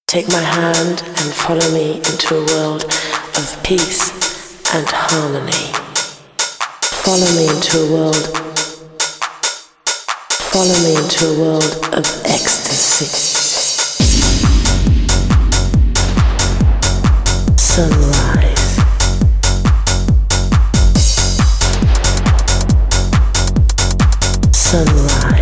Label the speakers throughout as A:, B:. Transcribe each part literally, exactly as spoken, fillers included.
A: Take my hand and follow me into a world of peace and harmony. Follow me into a world, follow me into a world of ecstasy. Sunrise. Sunrise.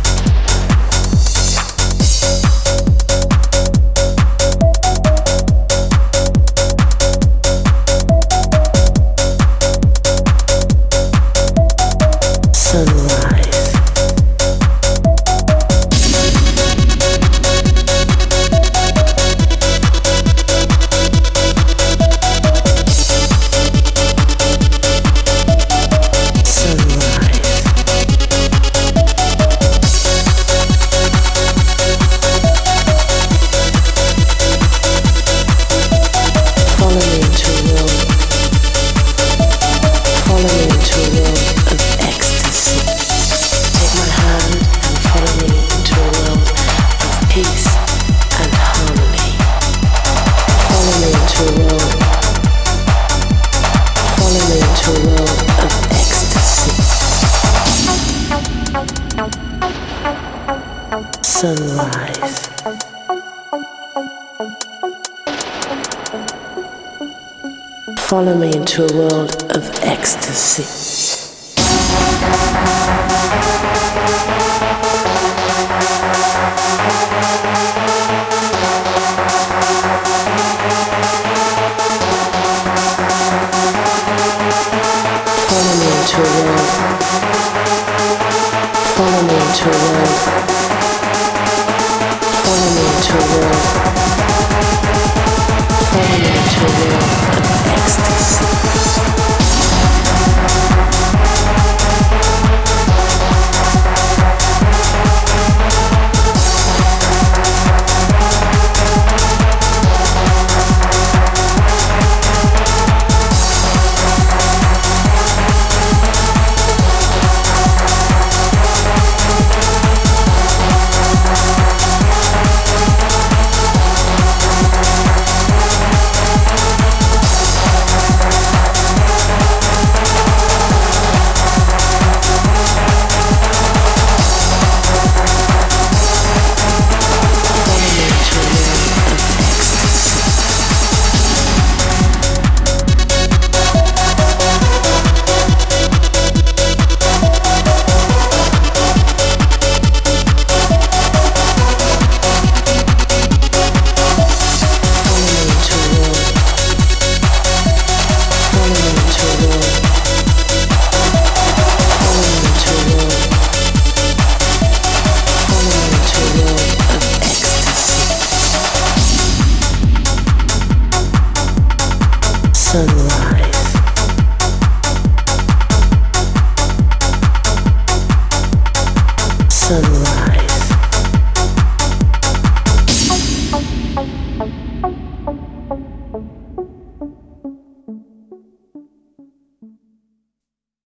A: Sunrise. Follow me into a world of ecstasy. Follow me into a world. Follow me into a world. Follow me into a world. Follow me into a world of ecstasy. Sunrise. Sunrise.